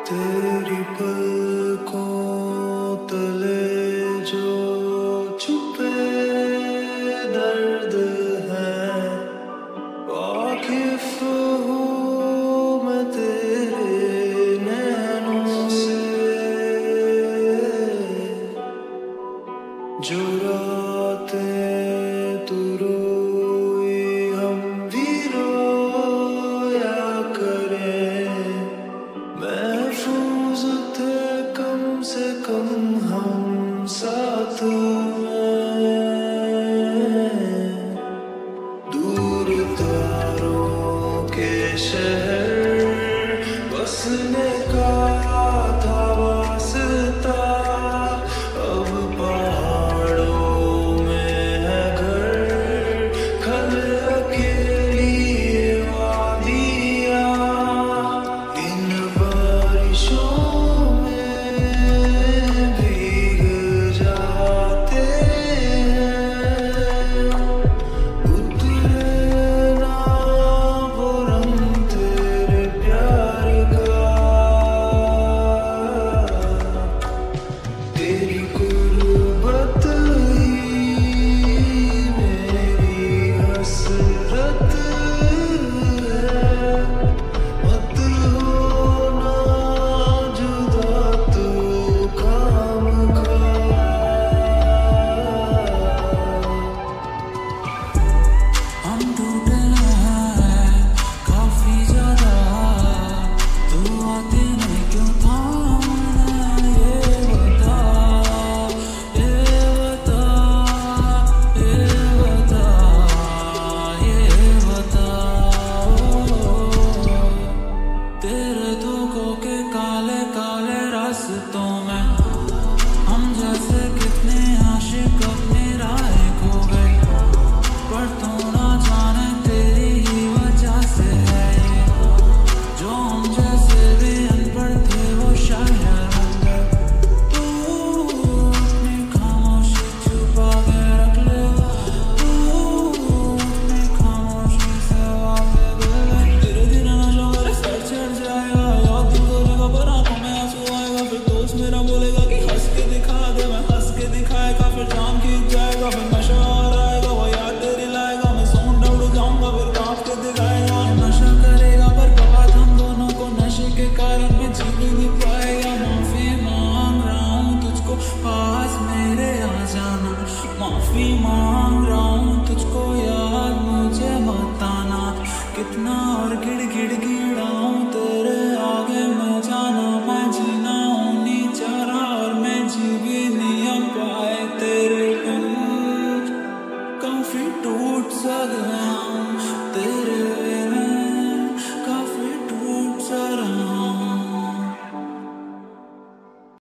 तेरी पलकों तले जो छुपे दर्द है, वाकिफ हूँ मैं तेरे नैनों से। जो रातें तू रोई हम भी रोया करें, महफूज थे कम से कम हम साथ में। दूर तारों के शहर बसने का था वास्ता, अब पहाड़ों में है घर, खल अकेली वादियाँ। इन बारिशों में भीग जाते हैं, उतरे ना वो रंग तेरे प्यार का। तेरी गुर्बत ही मेरी हसरत है, मत होना जुदा तू काम का। हम टूटे हैं काफी ज्यादा, तू आते नहीं क्यों थामना, ये बता, ये बता, ये बता, ये बता। तेरे धोखों के काले काले रास्तों में हम जैसे कितने आशिक अपनी राह खो गए, पर तू ना जाने तेरी ही वजह से है ये, जो हम जैसे भी अनपढ़ थे वो शायर बन गए। तू अपनी खामोशी छुपा के रख ले, तू अपनी खामोशी से वाक़िफ़ है। धीरे धीरे नशा मेरे सर चढ़ जाएगा, याद तू करेगा पर आंखों में आंसू आएगा, फिर दोस्त मेरा बोलेगा कि हंस के दिखा दे, मैं हंस के दिखाएगा, फिर जाम खींच जाएगा, फिर नशा और आएगा, वो याद तेरी लाएगा, मैं सौंड उड़ जाऊंगा, फिर कांप के दिखाएगा। नशा करेगा पर बात हम दोनों को नशे के कारण मैं जी नहीं पाएगा। माफी मांग रहा हूँ तुझको, पास मेरे आ जाना, माफी मांग रहा हूँ तुझको, याद मुझे बताना, कितना और गिड़गिड़ाऊं तेरे आगे मैं जाना। मैं जीना हूँ नहीं चाह रहा और मैं जी भी नहीं पाए तेरे बिन, काफी टूट सा गया